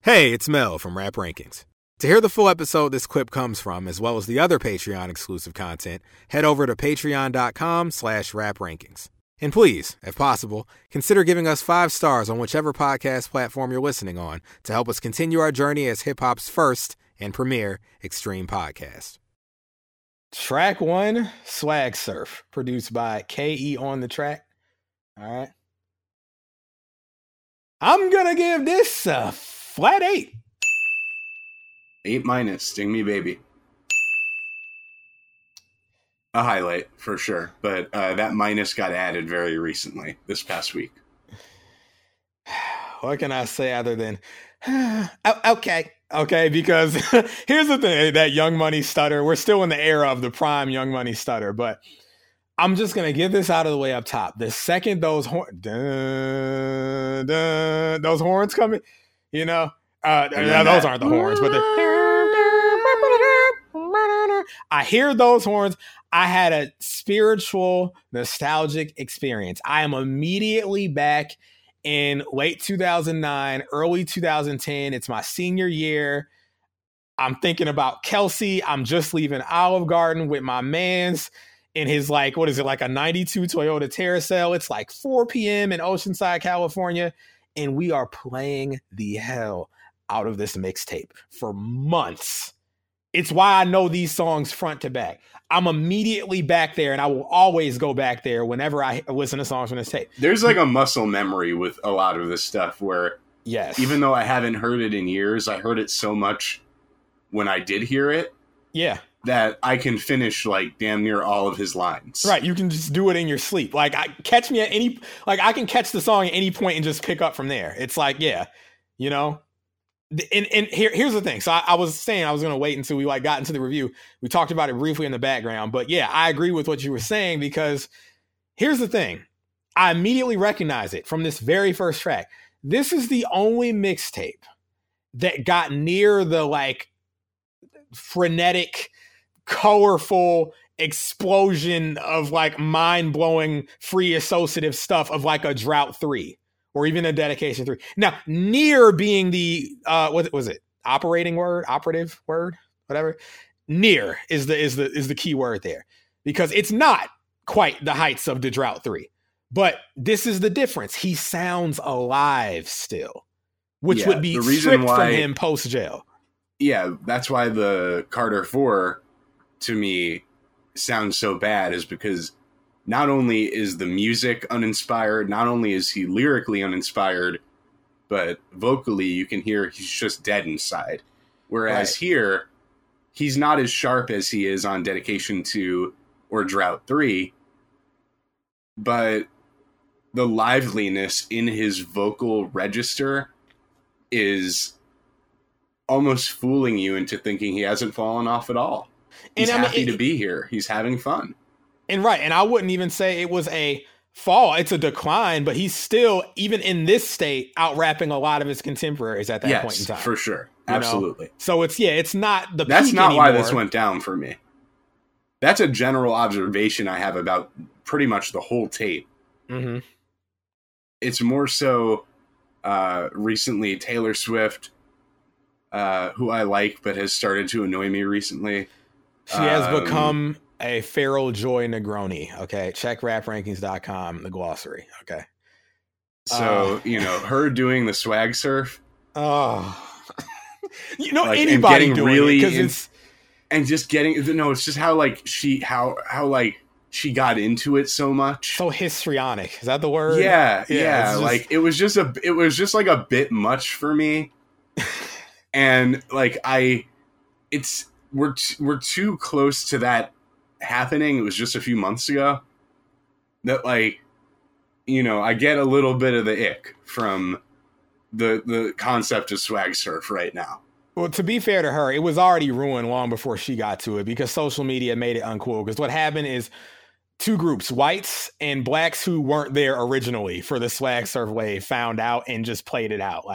Hey, it's Mel from Rap Rankings. To hear the full episode this clip comes from, as well as the other Patreon-exclusive content, head over to patreon.com/raprankings. And please, if possible, consider giving us 5 stars on whichever podcast platform you're listening on to help us continue our journey as hip-hop's first and premier extreme podcast. Track 1, Swag Surf, produced by K.E. on the track. All right. I'm going to give this a flat 8. 8-, Sting Me Baby. A highlight, for sure. But that minus got added very recently, this past week. What can I say other than, okay. Okay, because here's the thing, that Young Money stutter, we're still in the era of the prime Young Money stutter, but I'm just going to get this out of the way up top. The second those horns come in, you know, those aren't the horns, but I hear those horns. I had a spiritual, nostalgic experience. I am immediately back in late 2009, early 2010. It's my senior year. I'm thinking about Kelsey. I'm just leaving Olive Garden with my mans in his, like, what is it, like a 92 Toyota Tercel. It's like 4 p.m. in Oceanside, California. And we are playing the hell out of this mixtape for months. It's why I know these songs front to back. I'm immediately back there, and I will always go back there whenever I listen to songs from this tape. There's like a muscle memory with a lot of this stuff where, yes, even though I haven't heard it in years, I heard it so much when I did hear it. Yeah. That I can finish like damn near all of his lines. Right. You can just do it in your sleep. Like, I can catch the song at any point and just pick up from there. It's like, yeah, you know. And here's the thing. So I was saying I was going to wait until we got into the review. We talked about it briefly in the background, but yeah, I agree with what you were saying, because here's the thing. I immediately recognize it from this very first track. This is the only mixtape that got near the like frenetic, colorful explosion of like mind-blowing free associative stuff of like a Drought 3. Or even a Dedication 3. Now, near being the what was it? Operative word, whatever. Near is the key word there, because it's not quite the heights of the Drought 3. But this is the difference. He sounds alive still, which would be stripped from him post jail. Yeah, that's why the Carter 4 to me sounds so bad, is because not only is the music uninspired, not only is he lyrically uninspired, but vocally you can hear he's just dead inside. Whereas here, he's not as sharp as he is on Dedication 2 or Drought 3, but the liveliness in his vocal register is almost fooling you into thinking he hasn't fallen off at all. He's happy to be here. He's having fun. And I wouldn't even say it was a fall. It's a decline, but he's still, even in this state, out-rapping a lot of his contemporaries at that point in time. Yes, for sure. Absolutely. You know? So it's not the That's peak not anymore. Why this went down for me. That's a general observation I have about pretty much the whole tape. Mm-hmm. It's more so recently Taylor Swift, who I like but has started to annoy me recently. She has become a feral joy Negroni. Okay. Check raprankings.com, the glossary. Okay. So, her doing the swag surf. Oh, like, anybody doing really it, because it's just how she got into it so much. So histrionic. Is that the word? Yeah. It was just like a bit much for me. And we're too close to that happening. It was just a few months ago that I get a little bit of the ick from the concept of swag surf right now. Well, to be fair to her, it was already ruined long before she got to it, because social media made it uncool. Because what happened is two groups, whites and blacks who weren't there originally for the swag surf wave, found out and just played it out.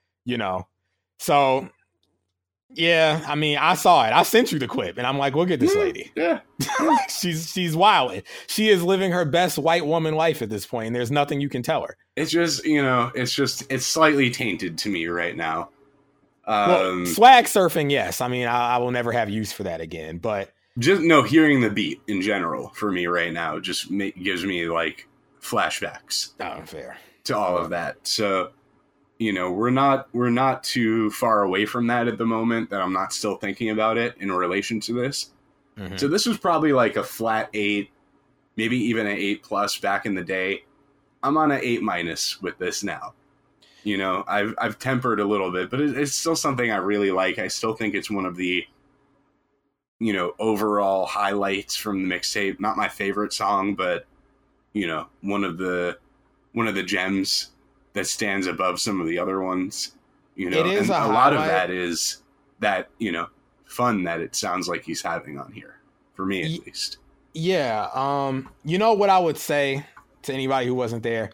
So yeah, I mean, I saw it. I sent you the clip, and I'm like, look at this lady. Yeah. She's wilding. She is living her best white woman life at this point, and there's nothing you can tell her. It's just, it's slightly tainted to me right now. Well, swag surfing, yes. I mean, I will never have use for that again. But just no, hearing the beat in general for me right now just gives me like flashbacks. Oh, fair to all of that. So, you know, we're not too far away from that at the moment that I'm not still thinking about it in relation to this. Mm-hmm. So this was probably like a flat 8, maybe even an 8+ back in the day. I'm on an 8- with this now. You know, I've tempered a little bit, but it's still something I really like. I still think it's one of the, you know, overall highlights from the mixtape. Not my favorite song, but, you know, one of the gems that stands above some of the other ones. You know, and a lot of that is that, you know, fun that it sounds like he's having on here, for me at least. Yeah. You know what I would say to anybody who wasn't there?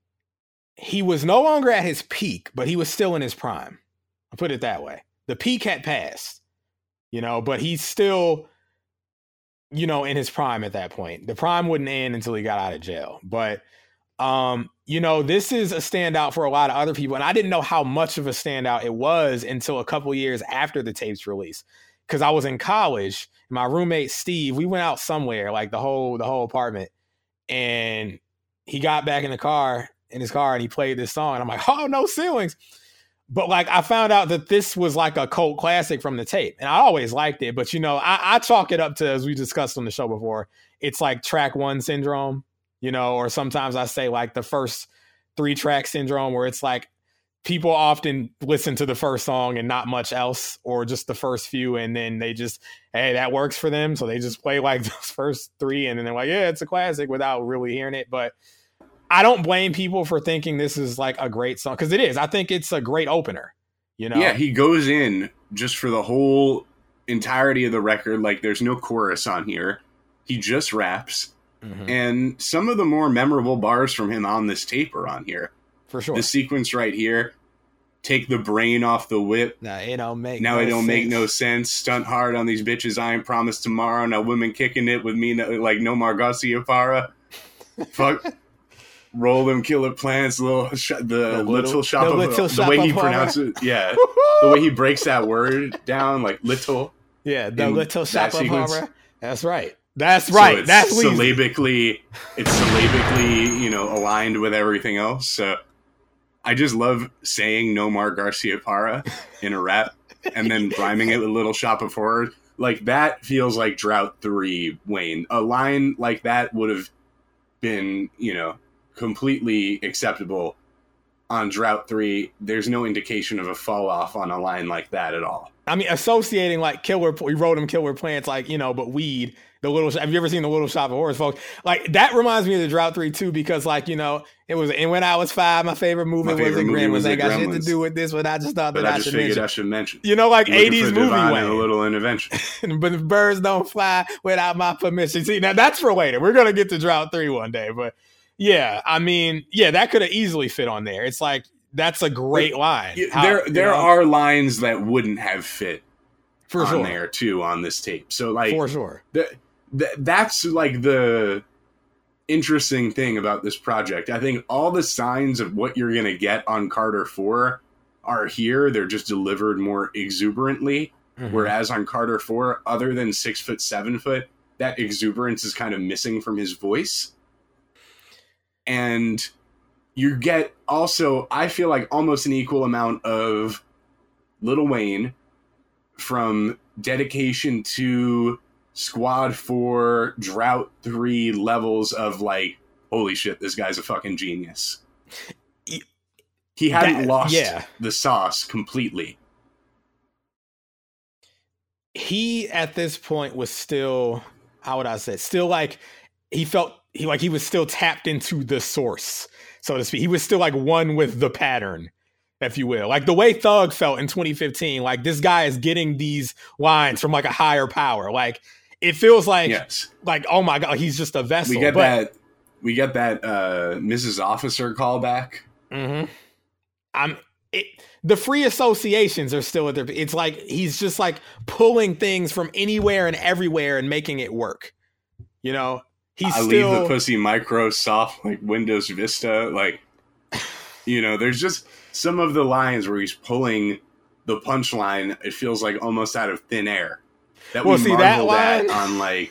He was no longer at his peak, but he was still in his prime. I'll put it that way. The peak had passed, you know, but he's still, you know, in his prime at that point. The prime wouldn't end until he got out of jail. But, you know, this is a standout for a lot of other people. And I didn't know how much of a standout it was until a couple years after the tape's release. Because I was in college, my roommate, Steve, we went out somewhere, like the whole apartment. And he got back in his car and he played this song. And I'm like, oh, No Ceilings. But like, I found out that this was like a cult classic from the tape. And I always liked it. But, you know, I chalk it up to, as we discussed on the show before, it's like track 1 syndrome, you know, or sometimes I say like the first 3 track syndrome, where it's like people often listen to the first song and not much else, or just the first few. And then they just, hey, that works for them. So they just play like those first 3 and then they're like, yeah, it's a classic without really hearing it. But I don't blame people for thinking this is like a great song, because it is. I think it's a great opener, you know? Yeah, he goes in just for the whole entirety of the record. Like, there's no chorus on here. He just raps. Mm-hmm. And some of the more memorable bars from him on this tape are on here. For sure. The sequence right here, take the brain off the whip. Now it don't make no sense. Stunt hard on these bitches. I ain't promised tomorrow. Now women kicking it with me like Nomar Garcia Parra. Fuck. Roll them killer plants, the little shop of the way he pronounces it. Yeah. The way he breaks that word down, like little. Yeah, the little shop of horror. That's right. That's right. So that's syllabically, you know, aligned with everything else. So I just love saying Nomar Garcia Parra in a rap and then rhyming it with Little Shop of Horrors. Like, that feels like Drought 3 Wayne. A line like that would have been, you know, completely acceptable on Drought 3. There's no indication of a fall off on a line like that at all. I mean, associating like we wrote him killer plants, like, you know, but weed. Have you ever seen the Little Shop of Horrors, folks? Like, that reminds me of the Drought 3 too, because like, you know, it was, and when I was 5, my favorite movie was The Gremlins. Ain't got shit to do with this, but I just thought that I should mention. You know, like 80s movie way. A little intervention. But if birds don't fly without my permission. See, now that's for later. We're gonna get to Drought 3 one day, but yeah, I mean, yeah, that could have easily fit on there. It's like, that's a great line. There are lines that wouldn't have fit for on sure there too on this tape. So like, for sure. That's like the interesting thing about this project. I think all the signs of what you're going to get on Carter 4 are here. They're just delivered more exuberantly. Mm-hmm. Whereas on Carter 4, other than 6 foot, 7 foot, that exuberance is kind of missing from his voice. And you get also, I feel like, almost an equal amount of Lil Wayne from dedication to Squad 4, Drought 3 levels of like, holy shit, this guy's a fucking genius. He hadn't lost the sauce completely. He, at this point, was still, how would I say, still like, he felt he was still tapped into the source, so to speak. He was still like one with the pattern, if you will. Like the way Thug felt in 2015, like this guy is getting these lines from like a higher power. Like, it feels like, like, oh my God, he's just a vessel. We get that Mrs. Officer callback. Mm-hmm. The free associations are still at their, it's like, he's just like pulling things from anywhere and everywhere and making it work. You know, leave the pussy Microsoft, like Windows Vista. Like, you know, there's just some of the lines where he's pulling the punchline, it feels like almost out of thin air. That well, we see that marveled line at on like,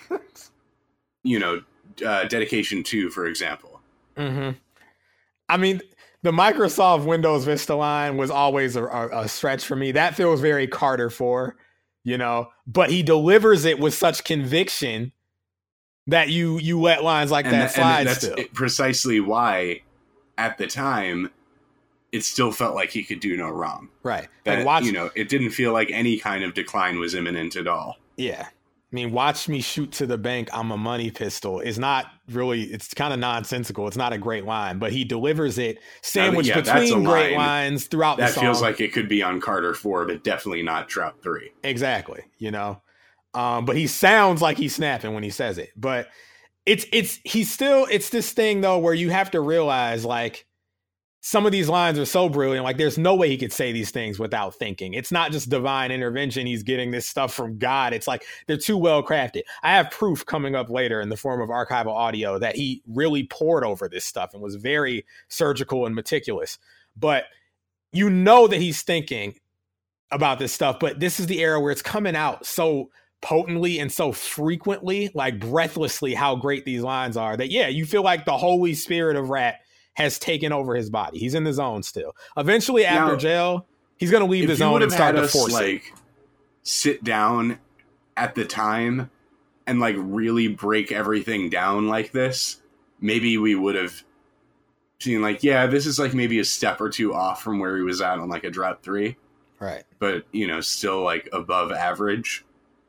Dedication 2, for example. Mm-hmm. I mean, the Microsoft Windows Vista line was always a stretch for me. That feels very Carter 4, but he delivers it with such conviction that you let lines like that slide. And that's still precisely why, at the time, it still felt like he could do no wrong. Right. That, it didn't feel like any kind of decline was imminent at all. Yeah. I mean, watch me shoot to the bank, I'm a money pistol is not really, it's kind of nonsensical. It's not a great line, but he delivers it sandwiched between great lines throughout the song. That feels like it could be on Carter 4, but definitely not Drought 3. Exactly. But he sounds like he's snapping when he says it. But it's this thing though, where you have to realize like, some of these lines are so brilliant. Like there's no way he could say these things without thinking. It's not just divine intervention. He's getting this stuff from God. It's like they're too well crafted. I have proof coming up later in the form of archival audio that he really poured over this stuff and was very surgical and meticulous. But that he's thinking about this stuff. But this is the era where it's coming out so potently and so frequently, like breathlessly, how great these lines are that, you feel like the Holy Spirit of rap has taken over his body. He's in the zone still. Eventually, after jail, he's going to leave the zone and start to force it. Sit down at the time and like really break everything down like this, maybe we would have seen like, this is like maybe a step or two off from where he was at on like a Drought 3. Right. But, still like above average.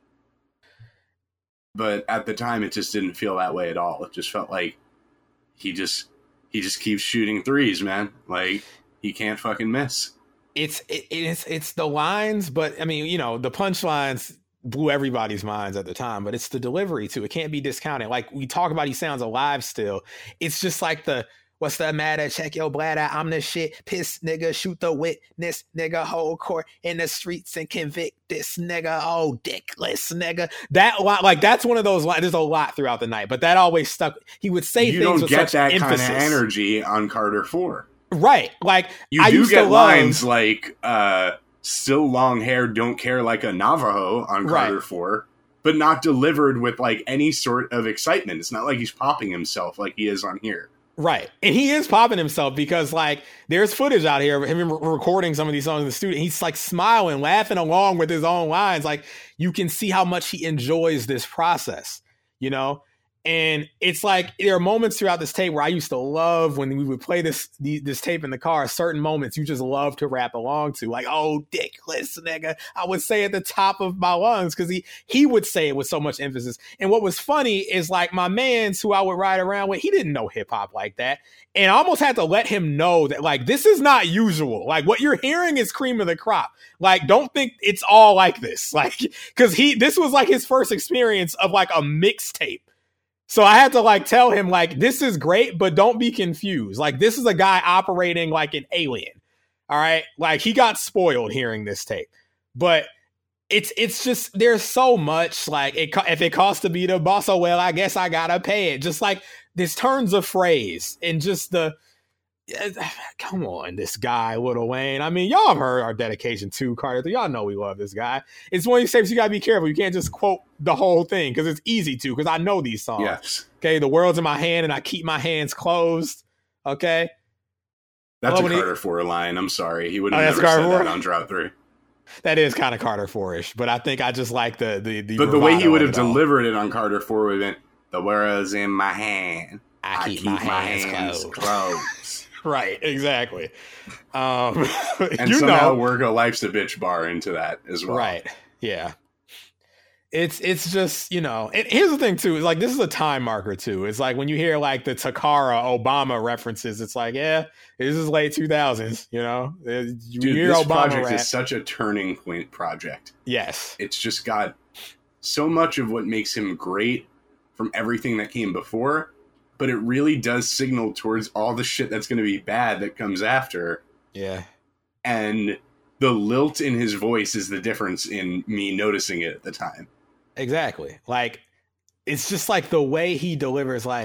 But at the time, it just didn't feel that way at all. It just felt like he just keeps shooting threes, man. Like he can't fucking miss. It's the lines, but I mean, the punchlines blew everybody's minds at the time, but it's the delivery too. It can't be discounted. Like we talk about, he sounds alive still. It's just like what's the matter? Check your bladder. I'm the shit. Piss nigga. Shoot the witness nigga. Hold court in the streets and convict this nigga. Oh, dickless nigga. That lot, like that's one of those lines. There's a lot throughout the night, but that always stuck. He would say things with such emphasis. You don't get that kind of energy on Carter 4. Right. Like you do get lines like still long hair, don't care like a Navajo on Carter 4, but not delivered with like any sort of excitement. It's not like he's popping himself like he is on here. Right. And he is popping himself because like there's footage out here of him recording some of these songs in the studio. He's like smiling, laughing along with his own lines. Like you can see how much he enjoys this process, And it's like there are moments throughout this tape where I used to love when we would play this tape in the car. Certain moments you just love to rap along to, like, oh, dickless nigga. I would say at the top of my lungs because he would say it with so much emphasis. And what was funny is like my mans who I would ride around with, he didn't know hip hop like that. And I almost had to let him know that like this is not usual. Like what you're hearing is cream of the crop. Like don't think it's all like this. Like because this was like his first experience of like a mixtape. So I had to like tell him like, this is great, but don't be confused. Like this is a guy operating like an alien. All right. Like he got spoiled hearing this tape, but it's just, there's so much like if it costs to be the boss, oh, well, I guess I gotta pay it. Just like this turns of phrase and just come on, this guy, Lil Wayne. I mean, y'all have heard our dedication to Carter. Y'all know we love this guy. It's one of these tapes you gotta be careful. You can't just quote the whole thing because it's easy to, because I know these songs. Yes. Okay, the world's in my hand and I keep my hands closed. Okay. That's a Carter 4 line. I'm sorry. He would have never said that on Drought 3. That is kind of Carter 4-ish, but I think I just like the But the way he would have delivered it on Carter 4 would have been, the world's in my hand. I keep my hands closed. Right, exactly. And somehow work a Life's a Bitch bar into that as well. Right, yeah. It's just, and here's the thing too, is like this is a time marker too. It's like when you hear like the Takara Obama references, it's like, this is late 2000s, You Dude, hear this Obama project rap. is such a turning point project. Yes. It's just got so much of what makes him great from everything that came before, but it really does signal towards all the shit that's going to be bad that comes after. Yeah. And the lilt in his voice is the difference in me noticing it at the time. Exactly. Like, it's just like the way he delivers, like,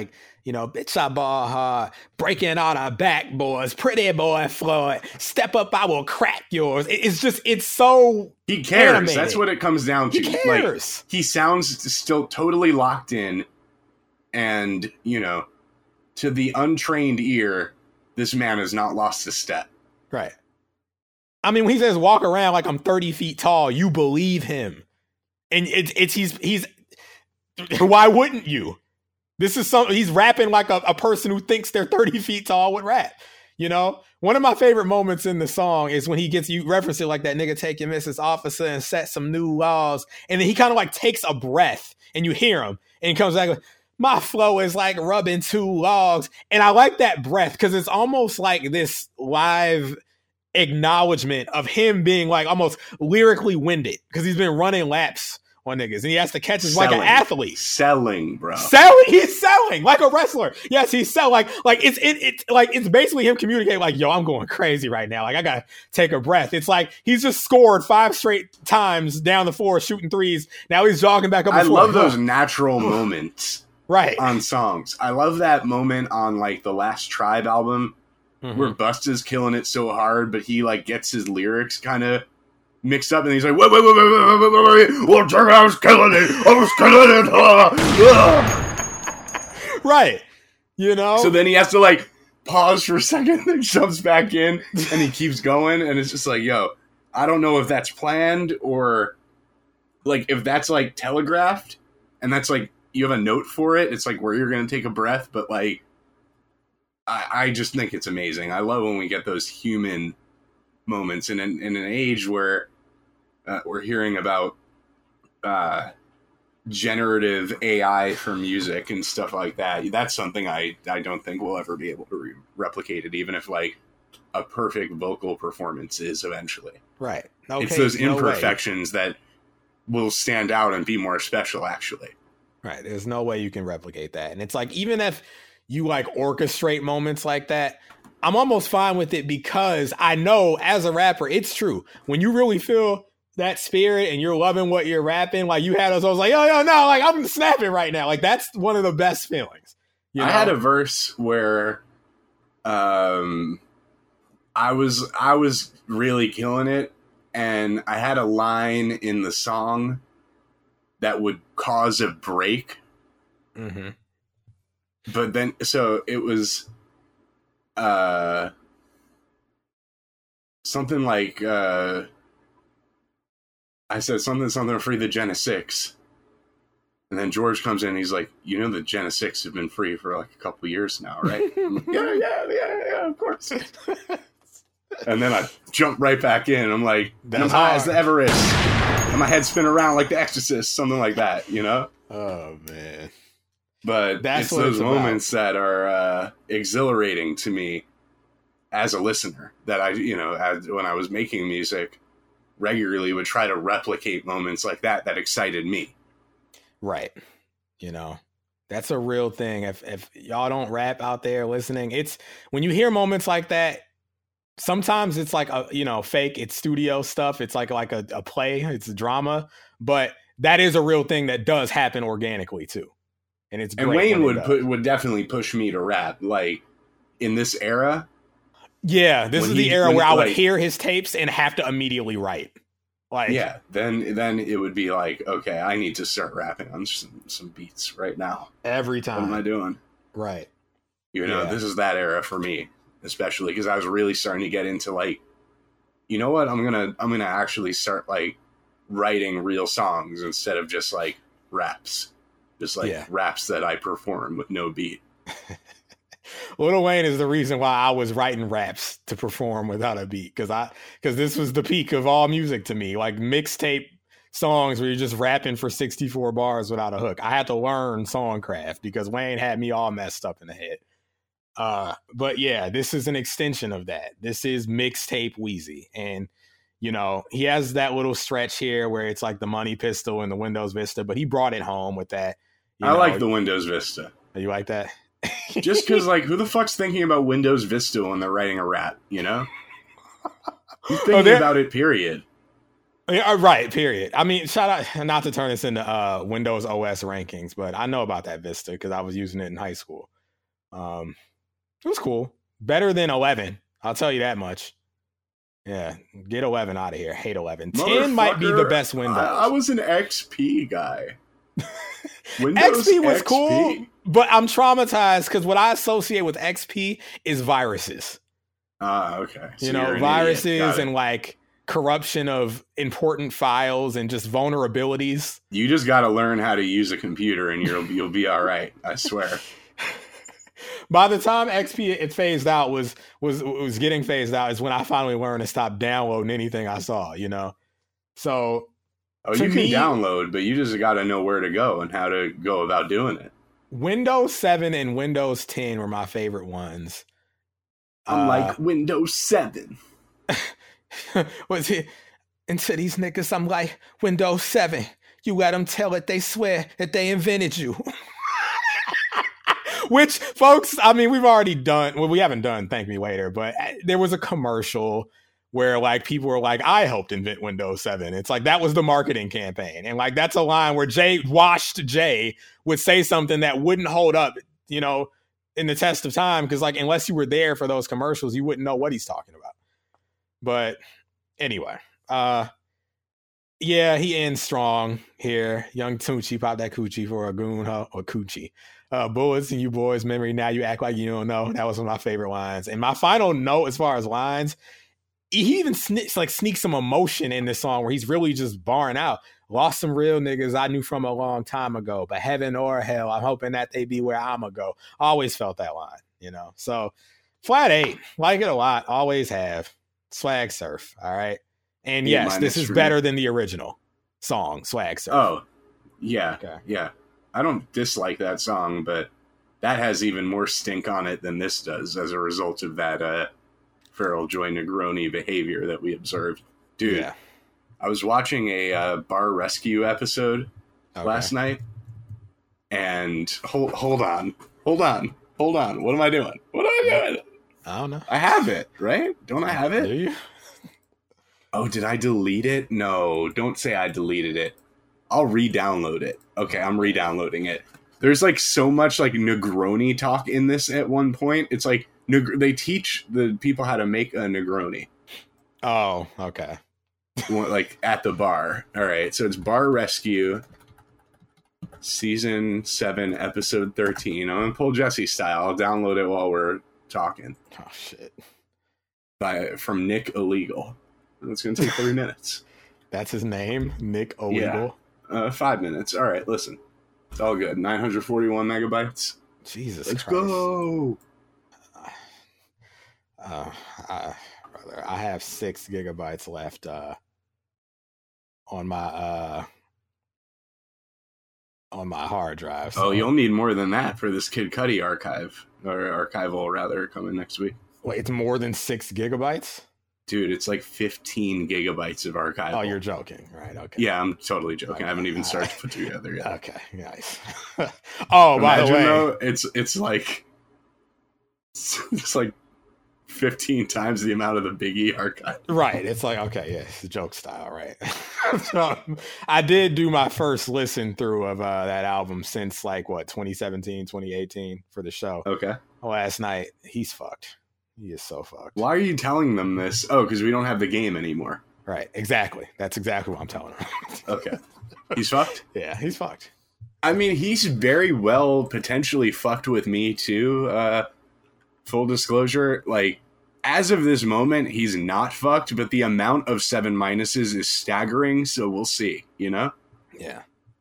bitch, I ball hard, breaking on our back, boys, pretty boy Floyd, step up, I will crack yours. It's so he cares. animated. That's what it comes down to. He cares. Like, he sounds still totally locked in, and to the untrained ear, this man has not lost a step. Right. I mean, when he says walk around like I'm 30 feet tall, you believe him. And he's why wouldn't you? This is he's rapping like a person who thinks they're 30 feet tall would rap. One of my favorite moments in the song is when you reference it like that nigga take your Mrs. Officer and set some new laws. And then he kind of like takes a breath and you hear him and he comes back like, my flow is like rubbing two logs. And I like that breath because it's almost like this live acknowledgement of him being like almost lyrically winded because he's been running laps on niggas and he has to catch us like an athlete. Selling, bro. He's selling like a wrestler. Yes, he's selling. Like it's basically him communicating like, yo, I'm going crazy right now. Like I gotta take a breath. It's like he's just scored 5 straight times down the floor shooting threes. Now he's jogging back up. I love those natural moments. Right. On songs. I love that moment on like the last Tribe album. Mm-hmm. Where Busta's killing it so hard, but he like gets his lyrics kind of mixed up, and he's like, wait, well, I was killing it. Right. So then he has to like pause for a second, then jumps back in, and he keeps going, and it's just like, yo, I don't know if that's planned or like if that's like telegraphed, and that's like you have a note for it. It's like where you're gonna take a breath, but like. I just think it's amazing. I love when we get those human moments in an age where we're hearing about generative AI for music and stuff like that. That's something I don't think we'll ever be able to replicate it, even if like a perfect vocal performance is eventually. Right. Okay, it's those imperfections that will stand out and be more special, actually. Right. There's no way you can replicate that. And it's like, even if you like orchestrate moments like that, I'm almost fine with it because I know as a rapper, it's true. When you really feel that spirit and you're loving what you're rapping, like you had us, I was like, yo, no, like I'm snapping right now. Like that's one of the best feelings. I had a verse where I was really killing it, and I had a line in the song that would cause a break. Mm-hmm. But then, so it was something like I said something free the Gen 6. And then George comes in and he's like, the Gen 6 have been free for like a couple years now, right? Like, yeah, of course. And then I jump right back in. I'm like, I'm high as the Everest. And my head spin around like the Exorcist, something like that, Oh, man. But it's those moments that are exhilarating to me as a listener that I, when I was making music, regularly would try to replicate moments like that excited me. Right. That's a real thing. If y'all don't rap out there listening, it's when you hear moments like that, sometimes it's like fake, it's studio stuff. It's like a play, it's a drama, but that is a real thing that does happen organically too. And it's great. And Wayne would definitely push me to rap, like in this era. Yeah, this is the era where I would hear his tapes and have to immediately write. Like, yeah, then it would be like, okay, I need to start rapping on some beats right now. Every time. What am I doing? Right. This is that era for me, especially because I was really starting to get into like, you know what? I'm gonna actually start like writing real songs instead of just like raps. Just like raps that I perform with no beat. Lil Wayne is the reason why I was writing raps to perform without a beat. Because this was the peak of all music to me. Like mixtape songs where you're just rapping for 64 bars without a hook. I had to learn songcraft because Wayne had me all messed up in the head. But yeah, this is an extension of that. This is mixtape Wheezy. And he has that little stretch here where it's like the Money Pistol and the Windows Vista, but he brought it home with that. I like the Windows Vista. You like that? Just because, like, who the fuck's thinking about Windows Vista when they're writing a rap, Who's thinking about it, period? Yeah, right, period. I mean, shout out, not to turn this into Windows OS rankings, but I know about that Vista because I was using it in high school. It was cool. Better than 11. I'll tell you that much. Yeah, get 11 out of here. Hate 11. 10 might be the best Windows. I was an XP guy. Windows XP was cool, but I'm traumatized because what I associate with XP is viruses. Okay. So you know, viruses and like corruption of important files and just vulnerabilities. You just got to learn how to use a computer and you'll be all right. I swear. By the time XP it phased out was getting phased out is when I finally learned to stop downloading anything I saw, you know? So you can download, but you just got to know where to go and how to go about doing it. Windows 7 and Windows 10 were my favorite ones. I'm like Windows 7. Was it? And to these niggas, I'm like, Windows 7. You let them tell it, they swear that they invented you. Which, folks, I mean, we've already done, well, we haven't done Thank Me Later, but there was a commercial where like people were like, I helped invent Windows 7. It's like that was the marketing campaign. And like that's a line where washed Jay would say something that wouldn't hold up, you know, in the test of time. Because like unless you were there for those commercials, you wouldn't know what he's talking about. But anyway, yeah, he ends strong here. Young Tunechi popped that coochie for a goon or coochie. Bullets in you boys' memory. Now you act like you don't know. That was one of my favorite lines. And my final note as far as lines, he even sneaks some emotion in this song where he's really just barring out. Lost some real niggas I knew from a long time ago, but heaven or hell, I'm hoping that they be where I'ma go. Always felt that line, you know. So flat 8, like it a lot. Always have. Swag Surf, all right. And yes, this is better than the original song, Swag Surf. Oh, yeah, okay. Yeah. I don't dislike that song, but that has even more stink on it than this does as a result of that Feral Joy Negroni behavior that we observed. Dude, yeah. I was watching a Bar Rescue episode last night, and hold on. What am I doing? I don't know. I have it, right? Don't I have it? Do you? Oh, did I delete it? No, don't say I deleted it. I'll re-download it. Okay, I'm re-downloading it. There's like so much like Negroni talk in this at one point. It's like they teach the people how to make a Negroni. Oh, okay. Like at the bar. All right, so it's Bar Rescue, season 7, episode 13. I'm gonna pull Jesse style. I'll download it while we're talking. Oh shit! From Nick Illegal. It's gonna take 3 minutes. That's his name, Nick Illegal. Yeah. 5 minutes. All right, listen. It's all good. 941 megabytes. Jesus Let's Christ. Go. Brother, I have 6 gigabytes left on my hard drive. So. Oh, you'll need more than that for this Kid Cudi archive, or archival rather, coming next week. Wait, it's more than 6 gigabytes? Dude, it's like 15 gigabytes of archival. Oh, you're joking, right? Okay. Yeah, I'm totally joking. Okay. I haven't even started to put together yet. Okay, nice. Oh, by the way, though, it's like 15 times the amount of the Big E archive. Right. It's like, okay, yeah, it's joke style, right? So, I did do my first listen through of that album since 2017, 2018 for the show. Okay. Last night, he's fucked. He is so fucked. Why are you telling them this? Oh, because we don't have the game anymore. Right. Exactly. That's exactly what I'm telling them. Okay. He's fucked? Yeah, he's fucked. I mean, he's very well potentially fucked with me, too. Full disclosure, as of this moment, he's not fucked, but the amount of 7 minuses is staggering, so we'll see, you know? Yeah.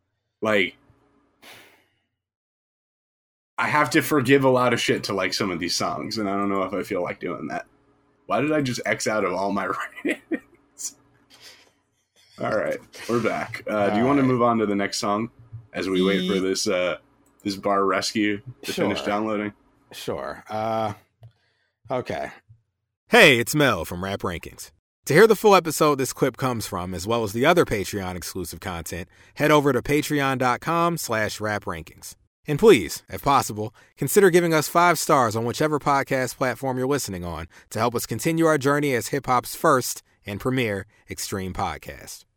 I have to forgive a lot of shit to like some of these songs, and I don't know if I feel like doing that. Why did I just X out of all my ratings? All right, we're back. Do you want to move on to the next song as we wait for this Bar Rescue to finish downloading? Sure. Okay. Hey, it's Mel from Rap Rankings. To hear the full episode this clip comes from, as well as the other Patreon exclusive content, head over to patreon.com/raprankings. And please, if possible, consider giving us 5 stars on whichever podcast platform you're listening on to help us continue our journey as hip-hop's first and premier extreme podcast.